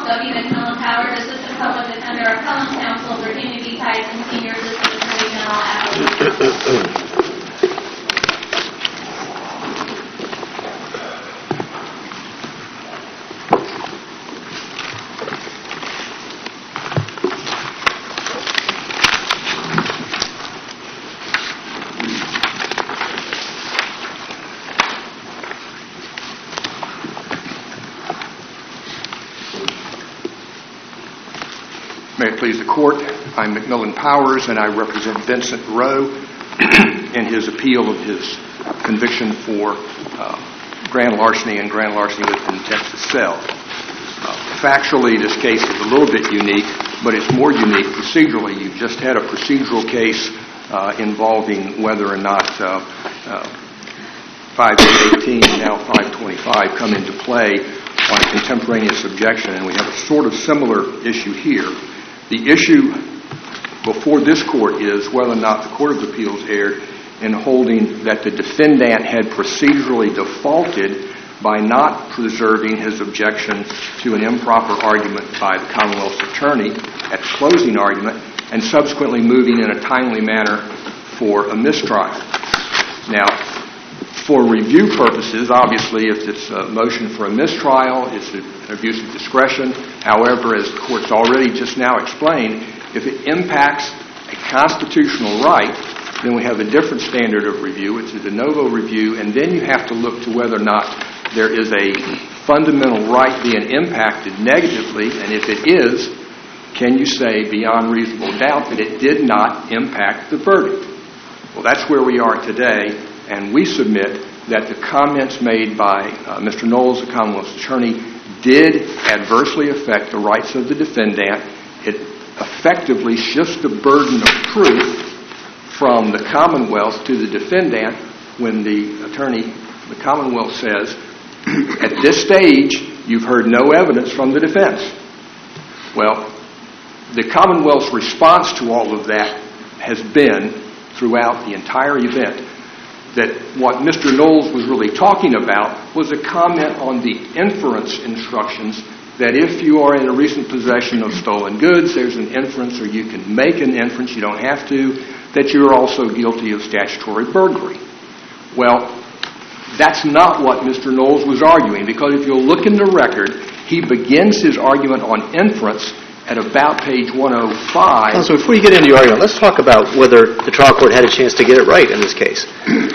Deputy McMillan Powers, Assistant Public Defender, Appellant Counsel, Virginia B. Tyson, Senior Assistant Attorney General, Appellate. May it please the Court, I'm McMillan Powers, and I represent Vincent Rowe in his appeal of his conviction for grand larceny and grand larceny with intent to sell. Factually, this case is a little bit unique, but it's more unique procedurally. You've just had a procedural case involving whether or not 518 and now 525 come into play on a contemporaneous objection, and we have a sort of similar issue here. The issue before this Court is whether or not the Court of Appeals erred in holding that the defendant had procedurally defaulted by not preserving his objection to an improper argument by the Commonwealth's attorney at the closing argument and subsequently moving in a timely manner for a mistrial. Now, for review purposes, obviously, if it's a motion for a mistrial, it's an abuse of discretion. However, as the Court's already just now explained, if it impacts a constitutional right, then we have a different standard of review. It's a de novo review, and then you have to look to whether or not there is a fundamental right being impacted negatively, and if it is, can you say beyond reasonable doubt that it did not impact the verdict? Well, that's where we are today, and we submit that the comments made by Mr. Knowles, the Commonwealth's attorney, did adversely affect the rights of the defendant. It effectively shifts the burden of proof from the Commonwealth to the defendant when the attorney, the Commonwealth says, at this stage, you've heard no evidence from the defense. Well, the Commonwealth's response to all of that has been, throughout the entire event, that what Mr. Knowles was really talking about was a comment on the inference instructions that if you are in a recent possession of stolen goods, there's an inference, or you can make an inference, you don't have to, that you're also guilty of statutory burglary. Well, that's not what Mr. Knowles was arguing, because if you'll look in the record, he begins his argument on inference at about page 105. So before you get into your argument, let's talk about whether the trial court had a chance to get it right in this case.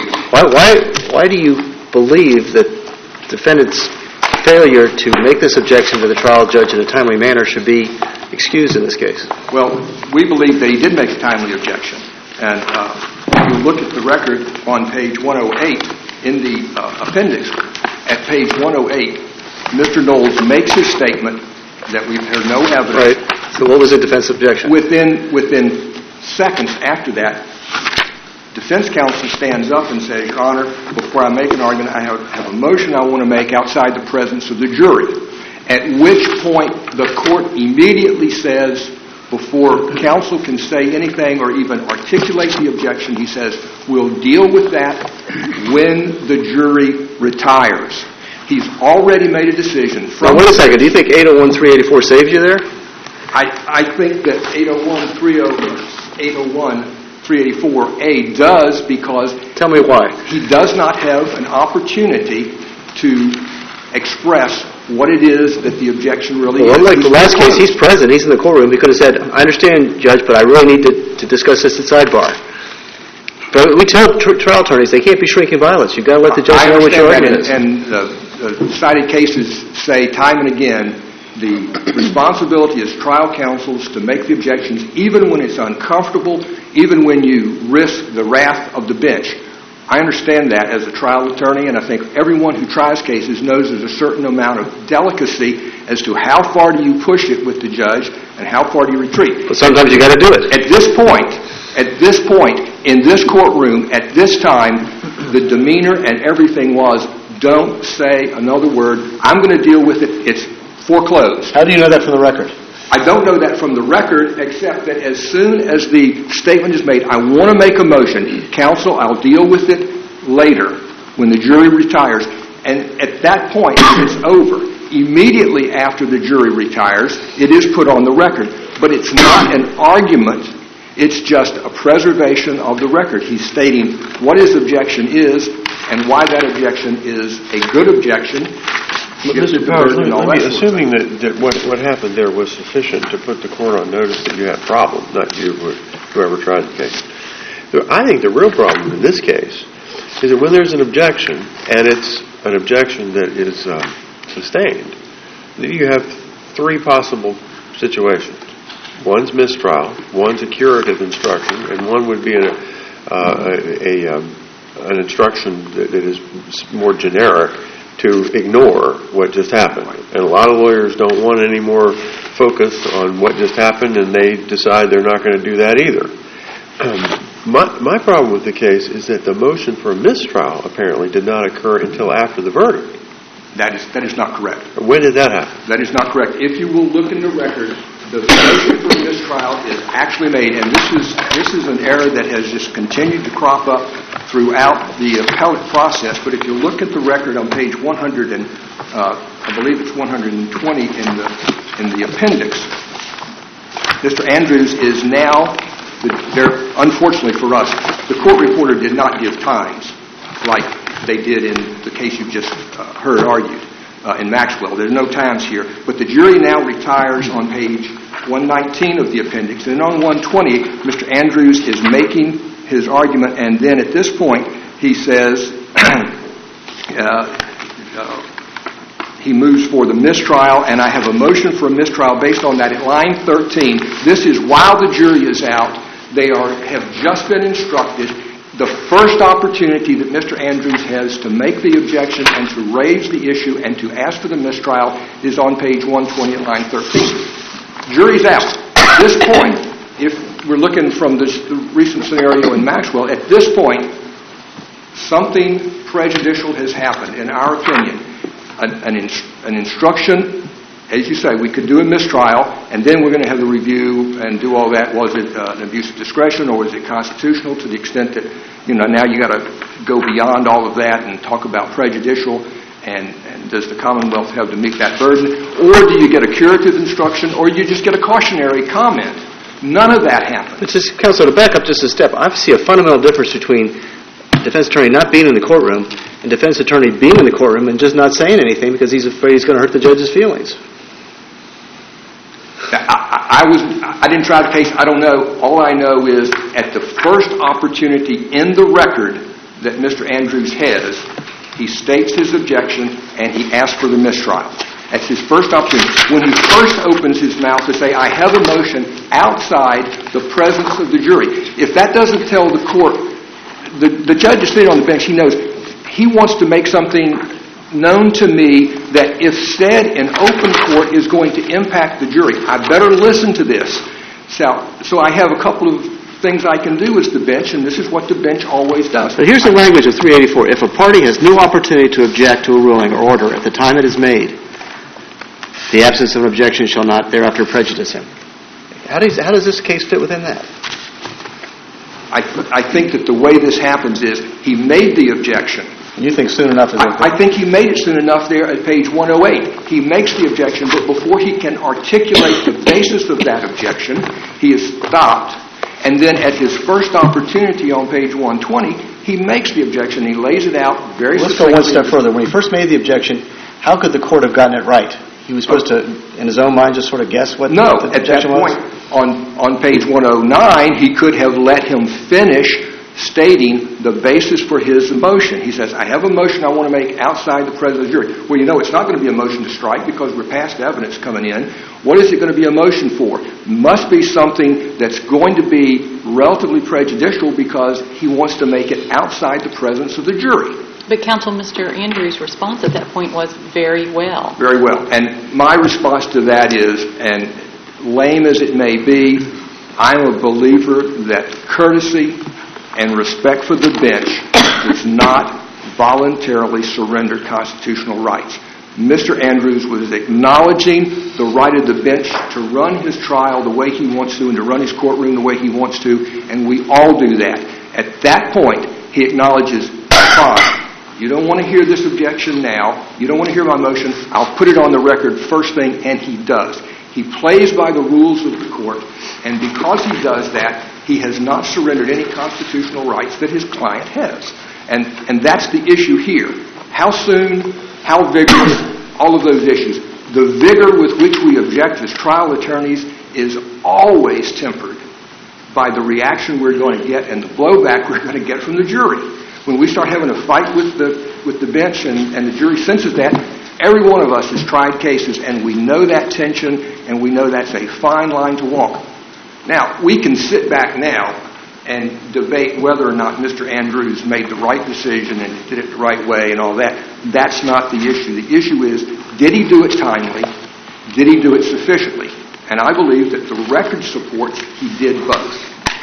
Why do you believe that defendant's failure to make this objection to the trial judge in a timely manner should be excused in this case? Well, we believe that he did make a timely objection. And if you look at the record on page 108 in the appendix, at page 108, Mr. Knowles makes his statement that we've heard no evidence. Right. So what was the defense objection? Within seconds after that, defense counsel stands up and says, Your Honor, before I make an argument, I have a motion I want to make outside the presence of the jury. At which point the court immediately says, before counsel can say anything or even articulate the objection, he says, we'll deal with that when the jury retires. He's already made a decision. Now, wait a second. Do you think 801-384 saves you there? I think that 801-384A does, because... Tell me why. He does not have an opportunity to express what it is that the objection really is. Unlike the last case, he's present. He's in the courtroom. He could have said, I understand, Judge, but I really need to discuss this at sidebar. But we tell trial attorneys they can't be shrinking violence. You've got to let the judge know what your argument is. And the cited cases say time and again the responsibility as trial counsels to make the objections even when it's uncomfortable, even when you risk the wrath of the bench. I understand that as a trial attorney, and I think everyone who tries cases knows there's a certain amount of delicacy as to how far do you push it with the judge and how far do you retreat. But sometimes you got to do it. At this point, in this courtroom, at this time, the demeanor and everything was, don't say another word. I'm going to deal with it. It's foreclosed. How do you know that from the record? I don't know that from the record, except that as soon as the statement is made, I want to make a motion. Counsel, I'll deal with it later when the jury retires. And at that point, it's over. immediately after the jury retires, it is put on the record. But it's not an argument. It's just a preservation of the record. He's stating what his objection is and why that objection is a good objection. Mr. Powers, assuming that what happened there was sufficient to put the court on notice that you had problems, not you, whoever tried the case. I think the real problem in this case is that when there's an objection, and it's an objection that is sustained, you have three possible situations. One's mistrial, one's a curative instruction, and one would be an instruction that is more generic to ignore what just happened. And a lot of lawyers don't want any more focus on what just happened, and they decide they're not going to do that either. My problem with the case is that the motion for a mistrial apparently did not occur until after the verdict. That is not correct. When did that happen? That is not correct. If you will look in the record, the motion for a mistrial is actually made, and this is an error that has just continued to crop up throughout the appellate process. But if you look at the record on page 100, and I believe it's 120 in the appendix, Mr. Andrews is now, unfortunately for us, the court reporter did not give times like they did in the case you just heard argued in Maxwell. There's no times here. But the jury now retires on page 119 of the appendix. And on 120, Mr. Andrews is making his argument, and then at this point he says he moves for the mistrial, and I have a motion for a mistrial based on that. At line 13, this is while the jury is out. They have just been instructed. The first opportunity that Mr. Andrews has to make the objection and to raise the issue and to ask for the mistrial is on page 120 at line 13. Jury's out. At this point, if we're looking from the recent scenario in Maxwell, at this point, something prejudicial has happened, in our opinion. An instruction, as you say, we could do a mistrial, and then we're going to have the review and do all that. Was it an abuse of discretion, or was it constitutional to the extent that, now you got to go beyond all of that and talk about prejudicial, and does the Commonwealth have to meet that burden? Or do you get a curative instruction, or you just get a cautionary comment? None of that happened. Counsel, to back up just a step, I see a fundamental difference between defense attorney not being in the courtroom and defense attorney being in the courtroom and just not saying anything because he's afraid he's going to hurt the judge's feelings. I didn't try the case. I don't know. All I know is at the first opportunity in the record that Mr. Andrews has, he states his objection and he asks for the mistrial. That's his first opportunity. When he first opens his mouth to say, I have a motion outside the presence of the jury. If that doesn't tell the court, the judge is sitting on the bench, he knows he wants to make something known to me that if said in open court is going to impact the jury. I better listen to this. So I have a couple of things I can do as the bench, and this is what the bench always does. But here's the language of 384. If a party has no opportunity to object to a ruling or order at the time it is made, the absence of an objection shall not thereafter prejudice him. How does this case fit within that? I think that the way this happens is he made the objection. And you think soon enough is I think he made it soon enough there at page 108. He makes the objection, but before he can articulate the basis of that objection, he is stopped. And then at his first opportunity on page 120, he makes the objection. He lays it out very succinctly. Let's go one step further. When he first made the objection, how could the court have gotten it right? He was supposed to, in his own mind, just sort of guess what the objection was? At that point, on page 109, he could have let him finish stating the basis for his motion. He says, I have a motion I want to make outside the presence of the jury. Well, it's not going to be a motion to strike because we're past evidence coming in. What is it going to be a motion for? Must be something that's going to be relatively prejudicial because he wants to make it outside the presence of the jury. But, Counsel, Mr. Andrews' response at that point was very well. Very well. And my response to that is, and lame as it may be, I'm a believer that courtesy and respect for the bench does not voluntarily surrender constitutional rights. Mr. Andrews was acknowledging the right of the bench to run his trial the way he wants to and to run his courtroom the way he wants to, and we all do that. At that point, he acknowledges, fine, You don't want to hear this objection now. You don't want to hear my motion. I'll put it on the record first thing, and he does. He plays by the rules of the court, and because he does that, he has not surrendered any constitutional rights that his client has. And that's the issue here. How soon, how vigorous, all of those issues. The vigor with which we object as trial attorneys is always tempered by the reaction we're going to get and the blowback we're going to get from the jury. When we start having a fight with the bench and the jury senses that, every one of us has tried cases, and we know that tension, and we know that's a fine line to walk. Now, we can sit back now and debate whether or not Mr. Andrews made the right decision and did it the right way and all that. That's not the issue. The issue is, did he do it timely? Did he do it sufficiently? And I believe that the record supports he did both.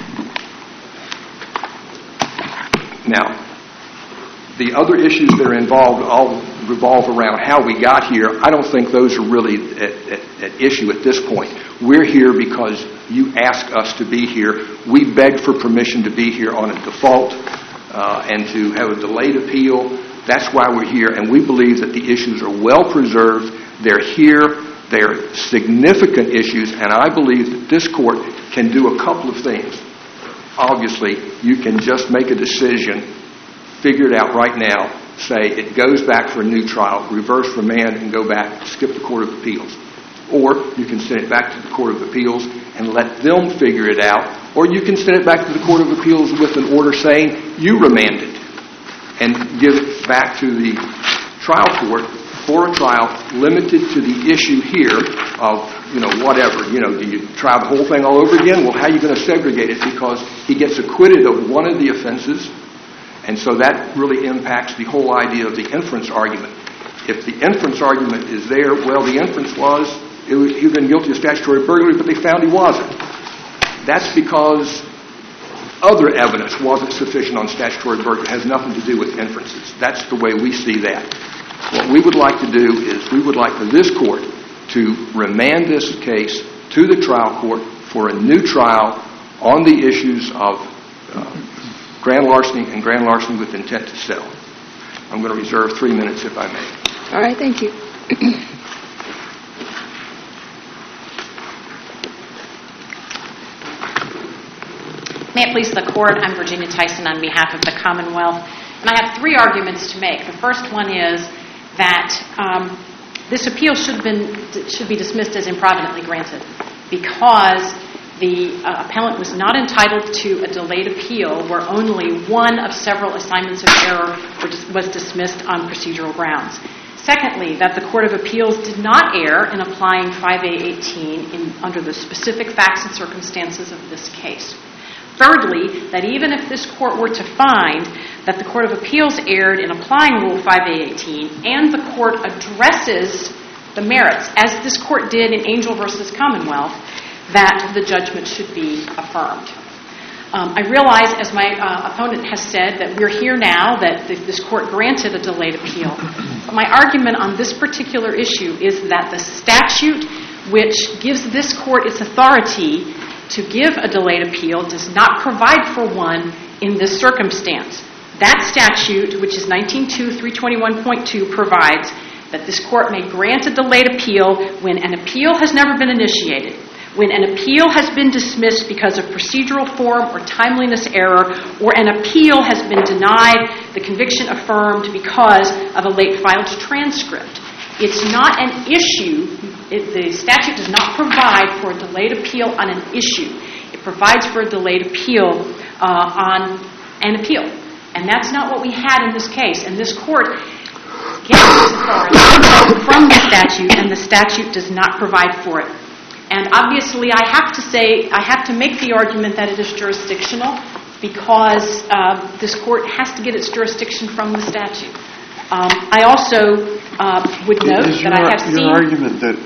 Now, the other issues that are involved all revolve around how we got here. I don't think those are really at issue at this point. We're here because you asked us to be here. We begged for permission to be here on a default and to have a delayed appeal. That's why we're here, and we believe that the issues are well preserved. They're here. They're significant issues, and I believe that this court can do a couple of things. Obviously, you can just make a decision, figure it out right now, say it goes back for a new trial, reverse remand, and go back, skip the Court of Appeals. Or you can send it back to the Court of Appeals and let them figure it out. Or you can send it back to the Court of Appeals with an order saying you remanded and give it back to the trial court for a trial limited to the issue here of, whatever. Do you try the whole thing all over again? Well, how are you going to segregate it? Because he gets acquitted of one of the offenses, and so that really impacts the whole idea of the inference argument. If the inference argument is there, well, the inference was he'd been guilty of statutory burglary, but they found he wasn't. That's because other evidence wasn't sufficient on statutory burglary. It has nothing to do with inferences. That's the way we see that. What we would like to do is we would like for this court to remand this case to the trial court for a new trial on the issues of grand larceny and grand larceny with intent to sell. I'm going to reserve 3 minutes if I may. All right, thank you. May it please the Court, I'm Virginia Tyson on behalf of the Commonwealth, and I have 3 arguments to make. The first one is that this appeal should be dismissed as improvidently granted because the appellant was not entitled to a delayed appeal where only one of several assignments of error was dismissed on procedural grounds. Secondly, that the Court of Appeals did not err in applying 5A18 under the specific facts and circumstances of this case. Thirdly, that even if this Court were to find that the Court of Appeals erred in applying Rule 5A18 and the Court addresses the merits, as this Court did in Angel v. Commonwealth, that the judgment should be affirmed. I realize, as my opponent has said, that we're here now, that this Court granted a delayed appeal. But my argument on this particular issue is that the statute which gives this Court its authority to give a delayed appeal does not provide for one in this circumstance. That statute, which is 19-321.2, provides that this Court may grant a delayed appeal when an appeal has never been initiated, when an appeal has been dismissed because of procedural form or timeliness error, or an appeal has been denied, the conviction affirmed because of a late filed transcript. It's not an issue. The statute does not provide for a delayed appeal on an issue. It provides for a delayed appeal on an appeal. And that's not what we had in this case. And this Court gets its authority from the statute, and the statute does not provide for it. And obviously, I have to make the argument that it is jurisdictional because this Court has to get its jurisdiction from the statute. I also would note that I have seen... Your argument that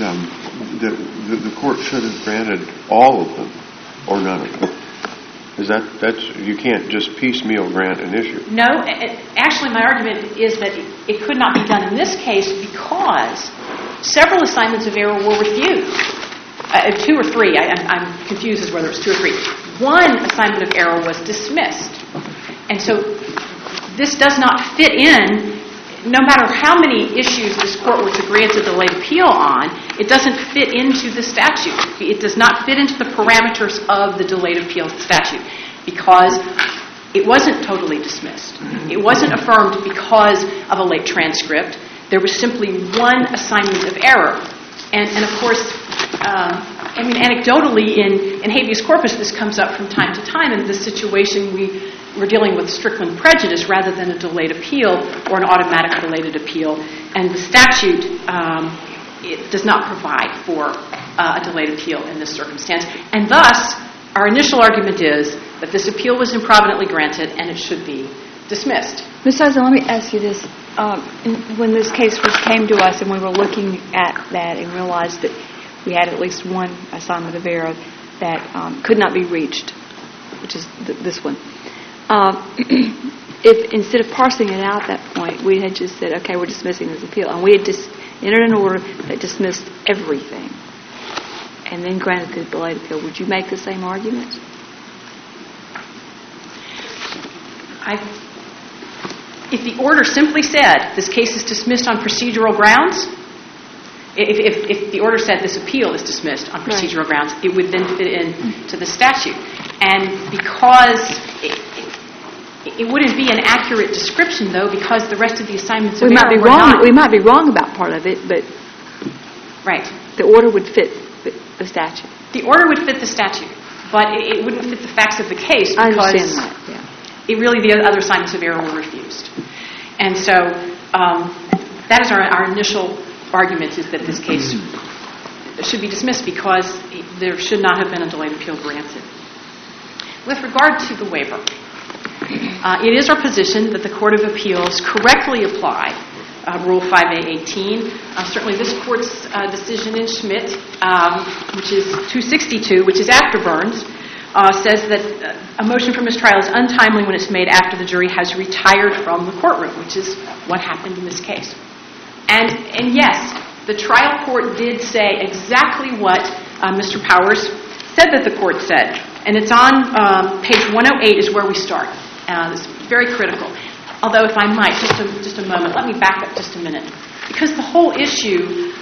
the Court should have granted all of them or none of them, is that's you can't just piecemeal grant an issue? No. Actually, my argument is that it could not be done in this case because several assignments of error were refused. 2 or 3. I'm confused as whether it's 2 or 3. One assignment of error was dismissed. And so this does not fit in. No matter how many issues this court were to grant a delayed appeal on, it doesn't fit into the statute. It does not fit into the parameters of the delayed appeal statute because it wasn't totally dismissed. It wasn't affirmed because of a late transcript. There was simply one assignment of error. And of course, anecdotally in habeas corpus, this comes up from time to time. In this situation, we're dealing with Strickland prejudice rather than a delayed appeal or an automatic delayed appeal. And the statute it does not provide for a delayed appeal in this circumstance. And thus, our initial argument is that this appeal was improvidently granted and it should be dismissed. Ms. Eisen, let me ask you this. When this case first came to us and we were looking at that and realized that we had at least one assignment of error that could not be reached, which is this one. If instead of parsing it out at that point, we had just said, okay, we're dismissing this appeal, and we had just entered an order that dismissed everything, and then granted the delayed appeal, would you make the same argument? If the order simply said this case is dismissed on procedural grounds, if the order said this appeal is dismissed on procedural grounds, it would then fit into the statute. And because it wouldn't be an accurate description, though, because the rest of the assignments of error were not. We might be wrong about part of it, but the order would fit the statute. The order would fit the statute, but it wouldn't fit the facts of the case because I understand that, yeah. The other assignments of error were refused. And so that is our initial argument, is that this case should be dismissed because there should not have been a delayed appeal granted. With regard to the waiver, it is our position that the Court of Appeals correctly applied Rule 5A.18. Certainly this Court's decision in Schmidt, which is 262, which is after Burns, says that a motion for mistrial is untimely when it's made after the jury has retired from the courtroom, which is what happened in this case. And yes, the trial court did say exactly what Mr. Powers said that the court said. And it's on page 108 is where we start. It's very critical. Although, if I might, just a moment, let me back up just a minute. Because the whole issue,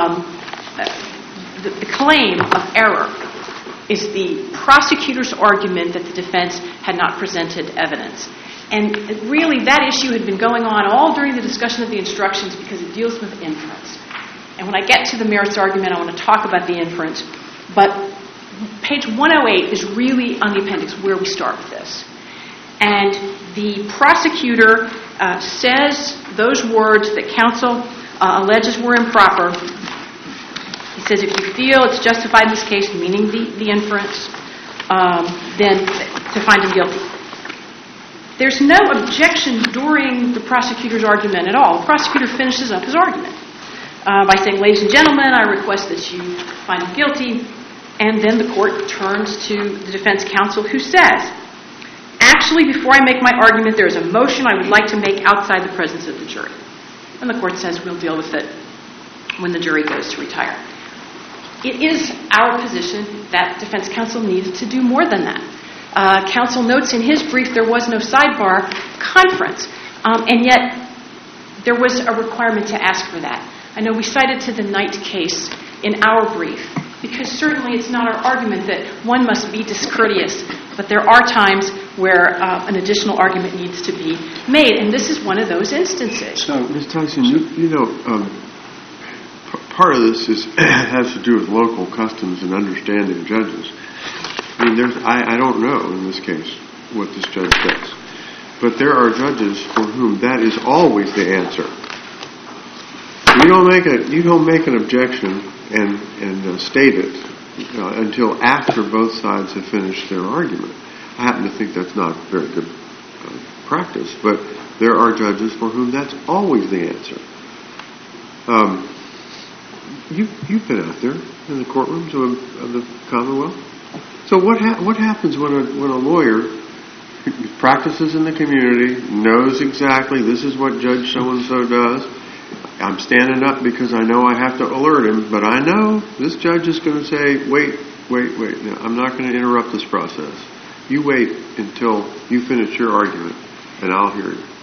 the claim of error is the prosecutor's argument that the defense had not presented evidence. And really, that issue had been going on all during the discussion of the instructions because it deals with inference. And when I get to the merits argument, I want to talk about the inference. But page 108 is really on the appendix where we start with this. And the prosecutor says those words that counsel alleges were improper. He says, if you feel it's justified in this case, meaning the inference, then to find him guilty. There's no objection during the prosecutor's argument at all. The prosecutor finishes up his argument by saying, ladies and gentlemen, I request that you find him guilty. And then the court turns to the defense counsel who says, actually, before I make my argument, there is a motion I would like to make outside the presence of the jury. And the court says, we'll deal with it when the jury goes to retire. It is our position that defense counsel needed to do more than that. Counsel notes in his brief there was no sidebar conference, and yet there was a requirement to ask for that. I know we cited to the Knight case in our brief, because certainly it's not our argument that one must be discourteous, but there are times where an additional argument needs to be made, and this is one of those instances. So, Ms. Tyson, you know, part of this has to do with local customs and understanding judges. I mean, I don't know in this case what this judge does, but there are judges for whom that is always the answer. You don't make an objection and state it until after both sides have finished their argument. I happen to think that's not very good practice, but there are judges for whom that's always the answer. You've been out there in the courtrooms of the Commonwealth. So what happens when a lawyer who practices in the community, knows exactly this is what Judge so-and-so does, I'm standing up because I know I have to alert him, but I know this judge is going to say, wait, no, I'm not going to interrupt this process. You wait until you finish your argument, and I'll hear you.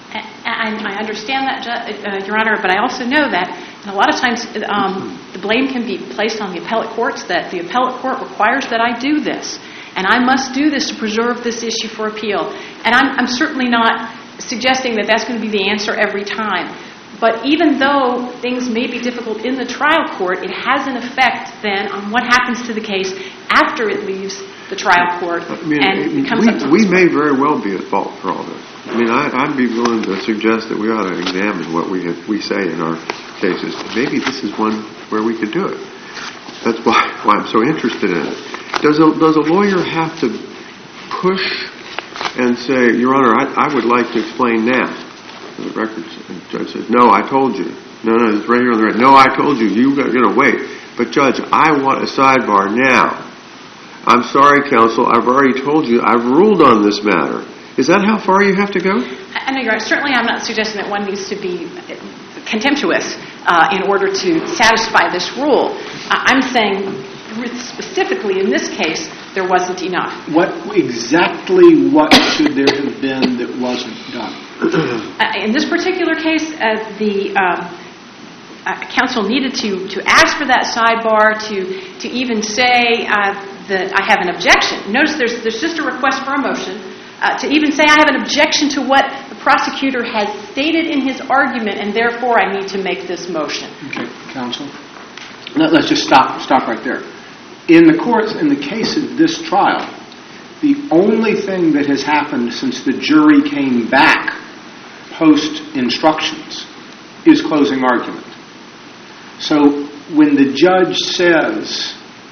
I understand that, Your Honor, but I also know that a lot of times the blame can be placed on the appellate courts, that the appellate court requires that I do this, and I must do this to preserve this issue for appeal. And I'm certainly not suggesting that that's going to be the answer every time. But even though things may be difficult in the trial court, it has an effect then on what happens to the case after it leaves the trial court and comes up to we may very well be at fault for all this. I mean, I'd be willing to suggest that we ought to examine what we say in our cases. Maybe this is one where we could do it. That's why I'm so interested in it. Does a lawyer have to push and say, Your Honor, I would like to explain now? The record judge says, no, I told you. No, it's right here on the record. No, I told you. You got to wait. But Judge, I want a sidebar now. I'm sorry, counsel. I've already told you. I've ruled on this matter. Is that how far you have to go? I know, Your Honor. Certainly, I'm not suggesting that one needs to be contemptuous in order to satisfy this rule. I'm saying specifically in this case, there wasn't enough. What should there have been that wasn't done? In this particular case, the counsel needed to ask for that sidebar, to even say that I have an objection. Notice there's just a request for a motion. To even say I have an objection to what the prosecutor has stated in his argument, and therefore I need to make this motion. Okay, counsel. Let's just stop right there. In the case of this trial, the only thing that has happened since the jury came back post-instructions is closing argument. So when the judge says,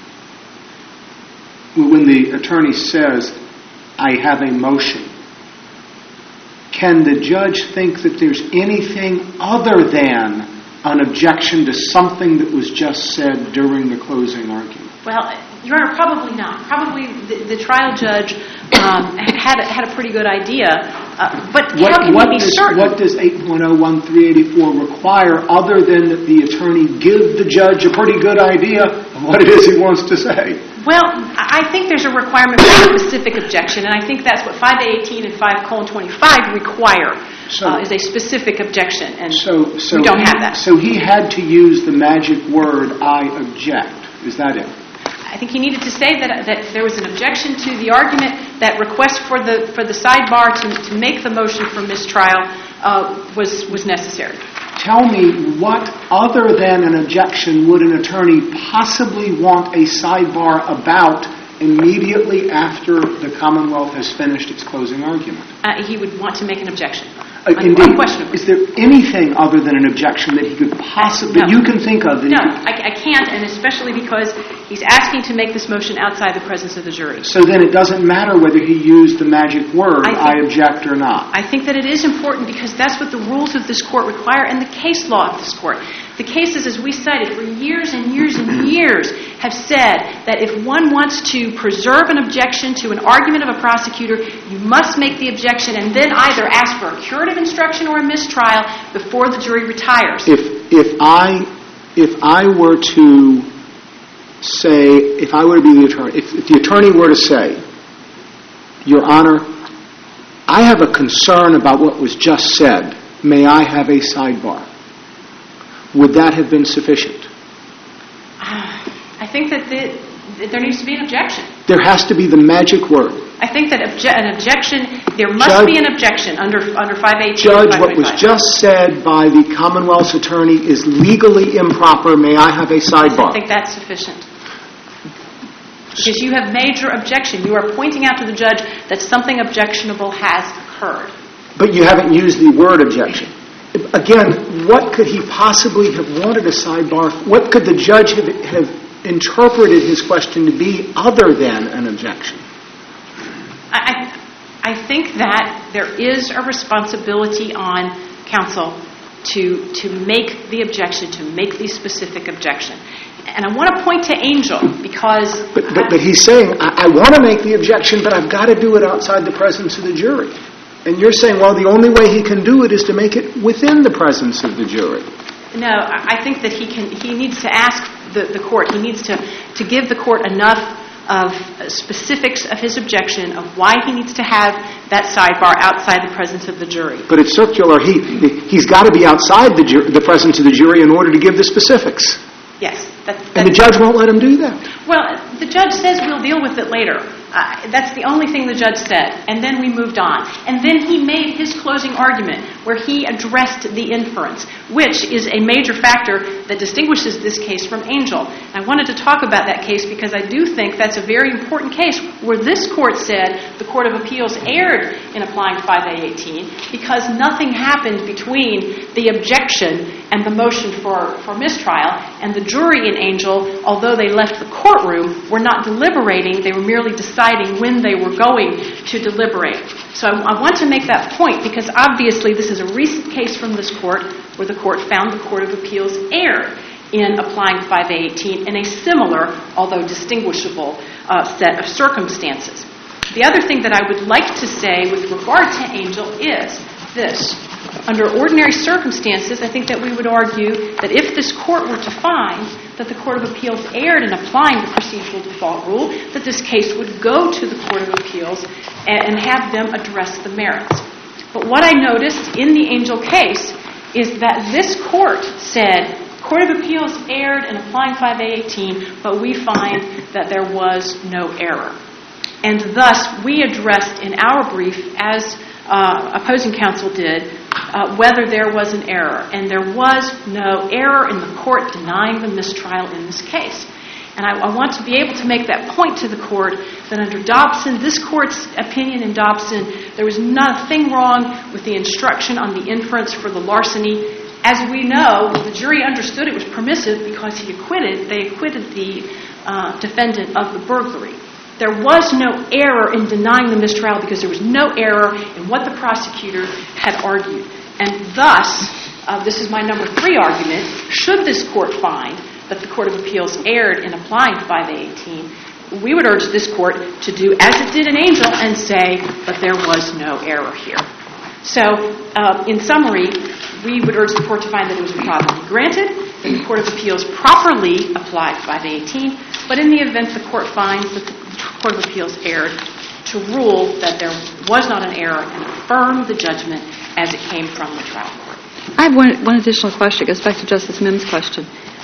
when the attorney says, I have a motion, can the judge think that there's anything other than an objection to something that was just said during the closing argument? Well, Your Honor, probably not. Probably the trial judge had a pretty good idea. But how can we be certain? What does 8.01384 require other than that the attorney give the judge a pretty good idea of what it is he wants to say? Well, I think there's a requirement for a specific objection, and I think that's what 5A18 and 5:25 require, is a specific objection, and we don't have that. So he had to use the magic word, I object. Is that it? I think he needed to say that there was an objection to the argument, that request for the sidebar to make the motion for mistrial was necessary. Tell me, what other than an objection would an attorney possibly want a sidebar about immediately after the Commonwealth has finished its closing argument? He would want to make an objection. Indeed. Is there anything other than an objection that he could possibly, that you can think of? No, I can't, and especially because he's asking to make this motion outside the presence of the jury. So then it doesn't matter whether he used the magic word, I object or not. I think that it is important because that's what the rules of this court require and the case law of this court. The cases, as we cited, for years and years and years have said that if one wants to preserve an objection to an argument of a prosecutor, you must make the objection and then either ask for a curative instruction or a mistrial before the jury retires. If I were to say, if I were to be the attorney, if the attorney were to say, Your Honor, I have a concern about what was just said. May I have a sidebar? Would that have been sufficient? I think that there needs to be an objection. There has to be the magic word. I think that an objection, there must be an objection under 518. Judge, what was just said by the Commonwealth's attorney is legally improper. May I have a sidebar? I think that's sufficient. Because you have made your objection. You are pointing out to the judge that something objectionable has occurred. But you haven't used the word objection. Again, what could he possibly have wanted a sidebar? What could the judge have interpreted his question to be other than an objection? I think that there is a responsibility on counsel to make the objection, to make the specific objection. And I want to point to Angel because... But he's saying, I want to make the objection, but I've got to do it outside the presence of the jury. And you're saying, well, the only way he can do it is to make it within the presence of the jury. No, I think that he needs to ask the court. He needs to give the court enough of specifics of his objection, of why he needs to have that sidebar outside the presence of the jury. But it's circular. He's got to be outside the presence of the jury in order to give the specifics. Yes. And the judge won't let him do that. Well, the judge says we'll deal with it later. That's the only thing the judge said. And then we moved on. And then he made his closing argument where he addressed the inference, which is a major factor that distinguishes this case from Angel. And I wanted to talk about that case because I do think that's a very important case where this court said the Court of Appeals erred in applying 5A18 because nothing happened between the objection and the motion for mistrial. And the jury in Angel, although they left the courtroom, were not deliberating. They were merely deciding when they were going to deliberate. So I want to make that point because obviously this is a recent case from this court where the court found the Court of Appeals erred in applying 5A18 in a similar, although distinguishable, set of circumstances. The other thing that I would like to say with regard to Angel is this. Under ordinary circumstances, I think that we would argue that if this court were to find that the Court of Appeals erred in applying the procedural default rule, that this case would go to the Court of Appeals and have them address the merits. But what I noticed in the Angel case is that this court said, Court of Appeals erred in applying 5A18, but we find that there was no error. And thus, we addressed in our brief, as opposing counsel did, whether there was an error. And there was no error in the court denying the mistrial in this case. And I want to be able to make that point to the court that under Dobson, this court's opinion in Dobson, there was nothing wrong with the instruction on the inference for the larceny. As we know, the jury understood it was permissive because they acquitted the defendant of the burglary. There was no error in denying the mistrial because there was no error in what the prosecutor had argued. And thus, this is my number 3 argument, should this court find that the Court of Appeals erred in applying 5A18, we would urge this court to do as it did in Angel and say that there was no error here. So, in summary, we would urge the court to find that it was improperly granted, that the Court of Appeals properly applied 5A18, but in the event the court finds that the Court of Appeals erred, to rule that there was not an error and affirm the judgment as it came from the trial court. I have one additional question. It goes back to Justice Mims' question.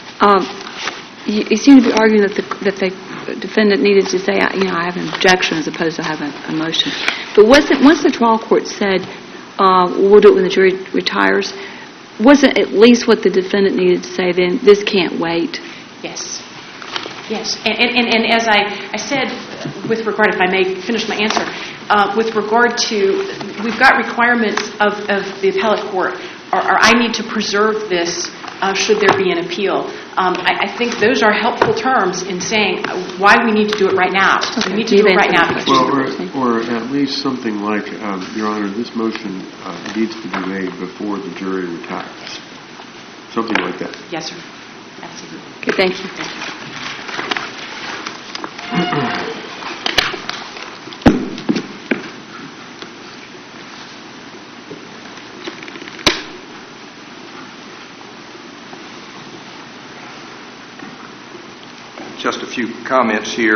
You seem to be arguing that the defendant needed to say, I have an objection as opposed to having a motion. But once the trial court said, we'll do it when the jury retires, wasn't at least what the defendant needed to say then, this can't wait? Yes. Yes. And as I said, with regard, if I may finish my answer, with regard to, we've got requirements of the appellate court, or I need to preserve this should there be an appeal. I think those are helpful terms in saying why we need to do it right now. Okay. We need to do it right now. Or at least something like, Your Honor, this motion needs to be made before the jury retires. Something like that. Yes, sir. Absolutely. Okay, thank you. Just a few comments here.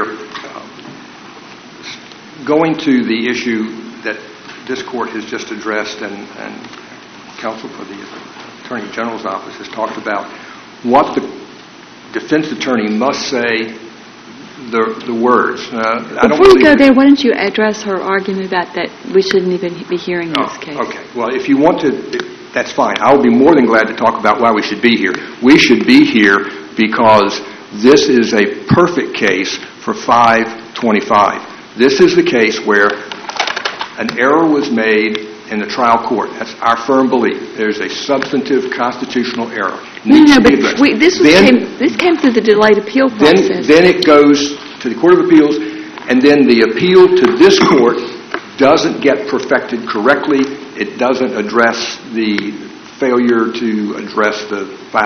Going to the issue that this court has just addressed and counsel for the Attorney General's office has talked about, what the defense attorney must say, the words. Before you go there, why don't you address her argument about that we shouldn't even be hearing this case? Okay. Well, if you want to, that's fine. I'll be more than glad to talk about why we should be here. We should be here because this is a perfect case for 525. This is the case where an error was made in the trial court. That's our firm belief. There's a substantive constitutional error. But this came through the delayed appeal process. Then it goes to the Court of Appeals, and then the appeal to this court doesn't get perfected correctly. It doesn't address the failure to address the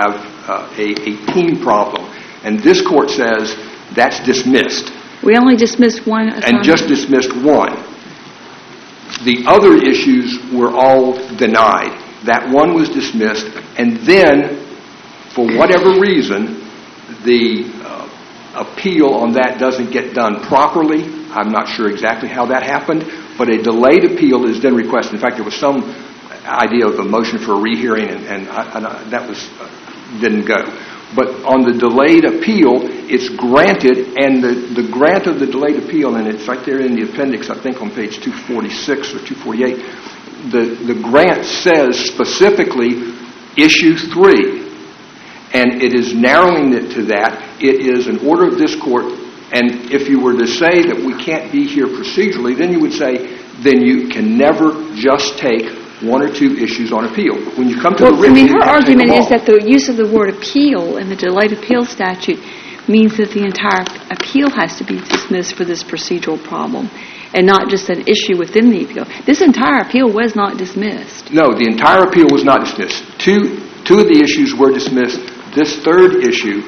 5A18 problem. And this court says that's dismissed. We only dismissed one assignment. And just dismissed one. The other issues were all denied. That one was dismissed, and then, for whatever reason, the appeal on that doesn't get done properly, I'm not sure exactly how that happened, but a delayed appeal is then requested. In fact, there was some idea of a motion for a rehearing, and that was didn't go. But on the delayed appeal, it's granted, and the grant of the delayed appeal, and it's right there in the appendix, I think on page 246 or 248, the grant says specifically issue 3, and it is narrowing it to that. It is an order of this court, and if you were to say that we can't be here procedurally, then you would say, then you can never just take 1 or 2 issues on appeal. When you come to the written, her argument is that the use of the word appeal in the delayed appeal statute means that the entire appeal has to be dismissed for this procedural problem, and not just an issue within the appeal. This entire appeal was not dismissed. No, the entire appeal was not dismissed. Two of the issues were dismissed. This third issue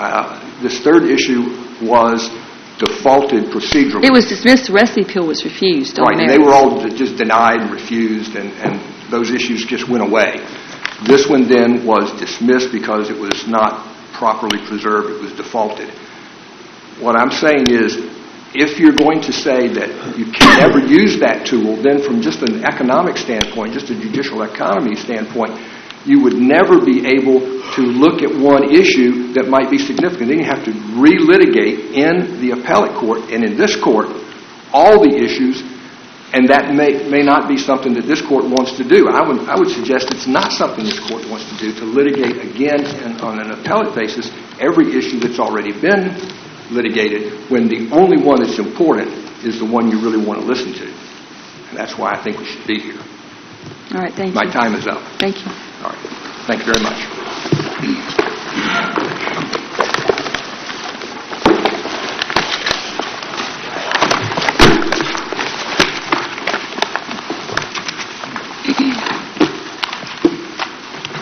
was defaulted procedurally. It was dismissed. The rest of the appeal was refused. Right, and they were all just denied and refused, and those issues just went away. This one then was dismissed because it was not properly preserved. It was defaulted. What I'm saying is, if you're going to say that you can never use that tool, then from just an economic standpoint, just a judicial economy standpoint, you would never be able to look at one issue that might be significant. Then you have to relitigate in the appellate court and in this court all the issues, and that may not be something that this court wants to do. I would suggest it's not something this court wants to do, to litigate again on an appellate basis every issue that's already been litigated, when the only one that's important is the one you really want to listen to. And that's why I think we should be here. All right, thank you. My time is up. Thank you. All right. Thank you very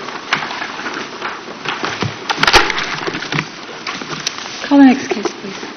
Call the next case, please.